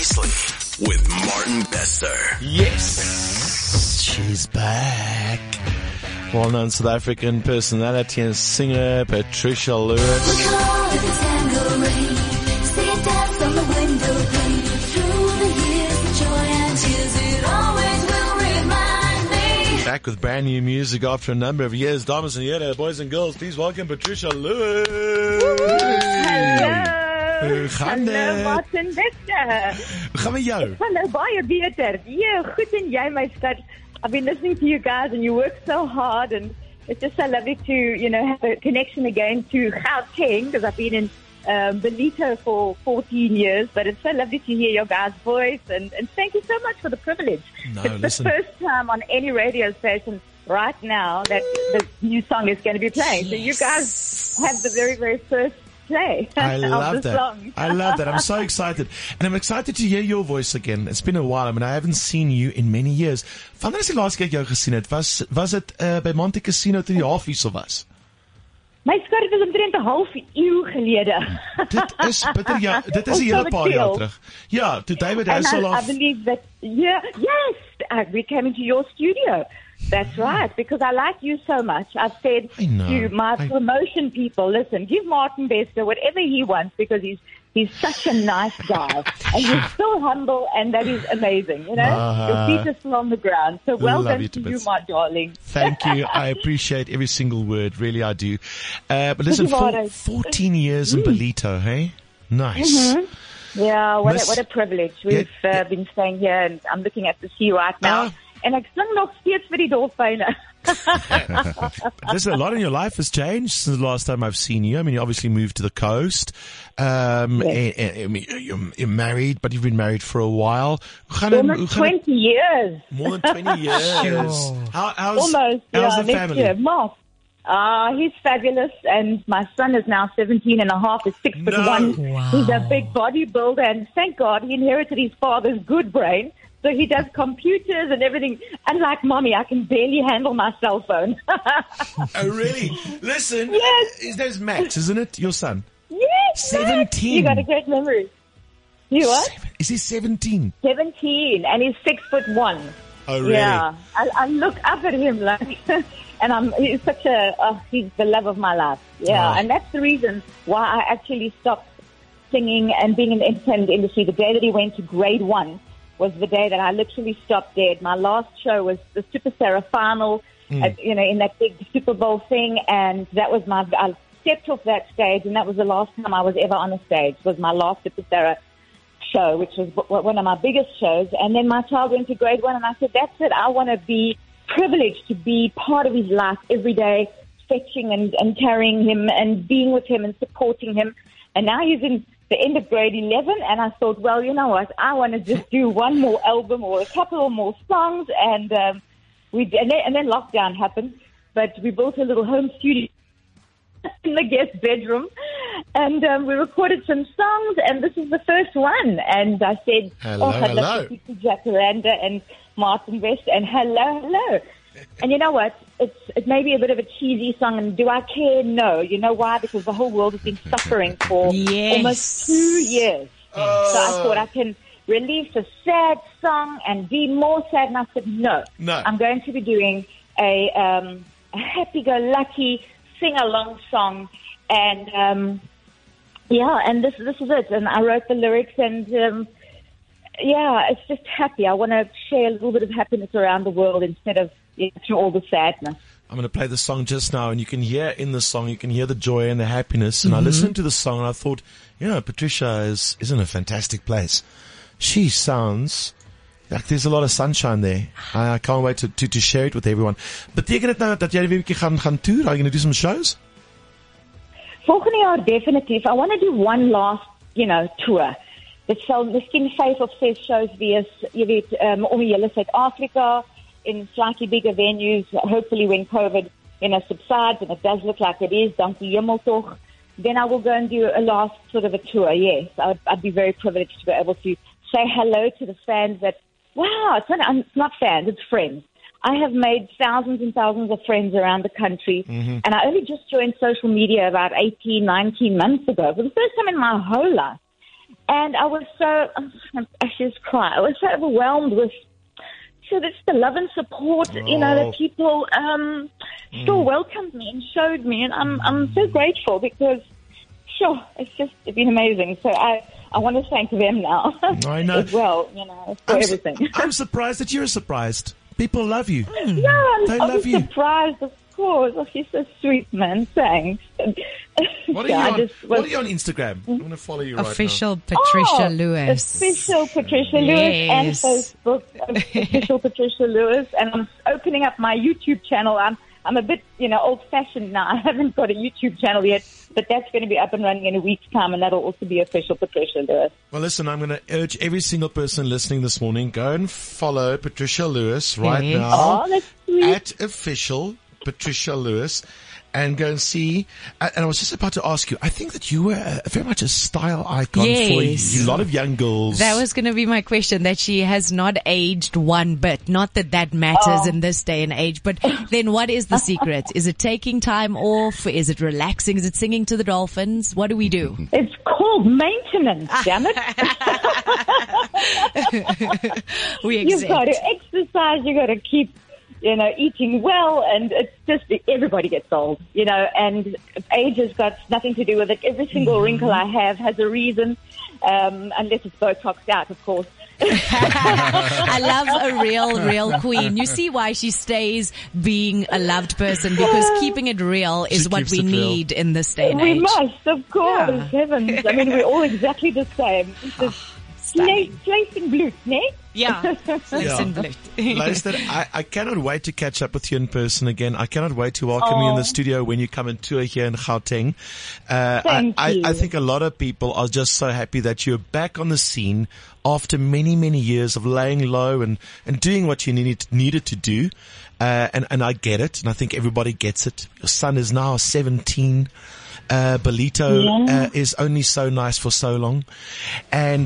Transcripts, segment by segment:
Beasley with Martin Bester. Yes, she's back. Well-known South African personality and singer Patricia Lewis. Back with brand new music after a number of years. Dames and heren, boys and girls, please welcome Patricia Lewis. Hallo. Hallo Martin Bester. Hoe gaan met jou? Hallo, baie beter. Yeah, goed en jy my skat. I've been listening to you guys and you work so hard and it's just so lovely to, have a connection again to Gauteng because I've been in Ballito for 14 years, but it's so lovely to hear your guys' voice and thank you so much for the privilege. It's the first time on any radio station right now that the new song is going to be playing. So you guys have the very, very first play. I love that. Song. I love that. I'm so excited. And I'm excited to hear your voice again. It's been a while. I mean, I haven't seen you in many years. Wanneer is die laaste keer ek jou gesien het? Was dit by Monte Casino toe die halfwissel was? My skat, het is omtrent 'n half eeu gelede. Dit is bitter, ja. Dit is 'n hele paar jaar terug. Ja, toe David Hasselhoff. I believe that, yes, we came into your studio. That's right, because I like you so much. I've said to my promotion people, listen, give Martin Bester whatever he wants because he's such a nice guy. And he's so humble and that is amazing, Your feet are still on the ground. So well done to you, my darling. Thank you. I appreciate every single word. Really, I do. But listen, 14 years in Ballito, hey? Nice. Mm-hmm. Yeah, what a privilege. We've been staying here and I'm looking at the sea right now. En ek sing nog steeds vir die dolfyne. Listen, a lot in your life has changed since the last time I've seen you. I mean, you obviously moved to the coast. You're married, but you've been married for a while. Almost 20 years. More than 20 years. How's the family? Year, Mark. He's fabulous, and my son is now 17 and a half, is 6'1". Wow. He's a big bodybuilder, and thank God he inherited his father's good brain. So he does computers and everything. Unlike mommy, I can barely handle my cell phone. Oh, really? Listen. Yes. His name's Max, isn't it? Your son? Yes. 17. You got a great memory. You what? Is he 17? 17, and he's 6'1". Oh, really? Yeah. I look up at him like, and he's such he's the love of my life. Yeah. Oh. And that's the reason why I actually stopped singing and being in the entertainment industry. The day that he went to grade 1 was the day that I literally stopped dead. My last show was the Super Sarah final, in that big Super Bowl thing, and that was I stepped off that stage, and that was the last time I was ever on a stage. It was my last Super Sarah show, which was one of my biggest shows, and then my child went to grade 1, and I said, that's it, I want to be privileged to be part of his life every day, fetching and carrying him and being with him and supporting him, and now he's in the end of grade 11, and I thought, well, you know what, I want to just do one more album or a couple more songs, and then lockdown happened, but we built a little home studio in the guest bedroom, and we recorded some songs, and this is the first one, and I said, I'd love to speak to Jacaranda and Martin Bester, and hello. And you know what? It may be a bit of a cheesy song, and do I care? No. You know why? Because the whole world has been suffering for almost 2 years. So I thought I can release a sad song and be more sad, and I said, no. I'm going to be doing a happy-go-lucky sing-along song, and and this is it. And I wrote the lyrics, and it's just happy. I want to share a little bit of happiness around the world instead of through all the sadness. I'm going to play the song just now, and you can hear in the song, you can hear the joy and the happiness. And I listened to the song, and I thought, Patricia is in a fantastic place. She sounds like there's a lot of sunshine there. I can't wait to share it with everyone. Beteken dit nou dat jy weer 'n bietjie gaan tour? Are you going to do some shows? Volgende jaar definitief. I want to do one last, tour. Dit sal miskien 5 of 6 shows wees, jy weet, om die hele Suid-Afrika, in slightly bigger venues, hopefully when COVID, subsides, and it does look like it is, dankie hemel toch, then I will go and do a last sort of a tour, yes. I'd be very privileged to be able to say hello to the fans that, wow, it's not fans, it's friends. I have made thousands and thousands of friends around the country, and I only just joined social media about 18, 19 months ago, for the first time in my whole life. And I was so, I just cry. I was so overwhelmed with, so that's the love and support, that people still welcomed me and showed me. And I'm so grateful because, it's been amazing. So I want to thank them now I know. as well, for everything. I'm surprised that you're surprised. People love you. Yeah, They I love was you. surprised, of course. Oh, she's so sweet, man. Thanks. What are you on? What are you on Instagram? I'm going to follow you Official Patricia Lewis. Official Patricia Lewis and Yes. Facebook. Official Patricia Lewis. And I'm opening up my YouTube channel. I'm a bit, old-fashioned now. I haven't got a YouTube channel yet, but that's going to be up and running in a week's time, and that'll also be Official Patricia Lewis. Well, listen, I'm going to urge every single person listening this morning, go and follow Patricia Lewis right Yes. now Oh, that's sweet. at Official Patricia Lewis, and go and see. And I was just about to ask you, I think that you were very much a style icon for Yes. a lot of young girls. That was going to be my question, that she has not aged one bit. Not that that matters in this day and age, but then what is the secret? Is it taking time off? Is it relaxing? Is it singing to the dolphins? What do we do? It's called maintenance, damn it. We You've got accept. to exercise, you've got to keep, eating well, and it's just, everybody gets old, and age has got nothing to do with it. Every single wrinkle I have has a reason, unless it's Botoxed out, of course. I love a real queen. You see why she stays being a loved person, because keeping it real is She what keeps we it real. need in this day and We age. must, of course, Yeah. heavens. I mean, we're all exactly the same. It's just Stunning. vlees in bloed, ne? Yeah. Listen, Blut. Luister, I cannot wait to catch up with you in person again. I cannot wait to welcome you in the studio when you come and tour here in Gauteng. Thank you. I think a lot of people are just so happy that you're back on the scene after many, many years of laying low and doing what you needed to do. And I get it, and I think everybody gets it. Your son is now 17. Belito is only so nice for so long, and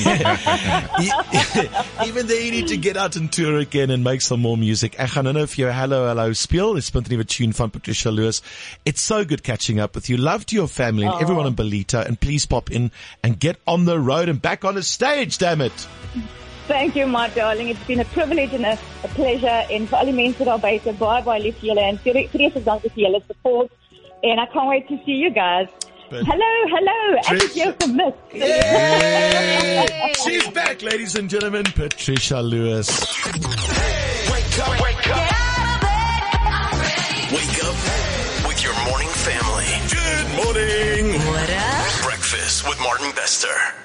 even there you need to get out and tour again and make some more music. Ek gaan nou vir jou Hello speel. It's 'n nuwe tune van Patricia Lewis. It's so good catching up with you. Love to your family and everyone in Belito, and please pop in and get on the road and back on the stage, damn it. Thank you, my darling. It's been a privilege and a pleasure. En vir al die mense daar buite, baie lief vir julle en vreeslik dankie vir julle support. And I can't wait to see you guys. But- Hello. Ek het jou gemis. She's back, ladies and gentlemen, Patricia Lewis. Wake up with your morning family. Good morning. What up? Breakfast with Martin Bester.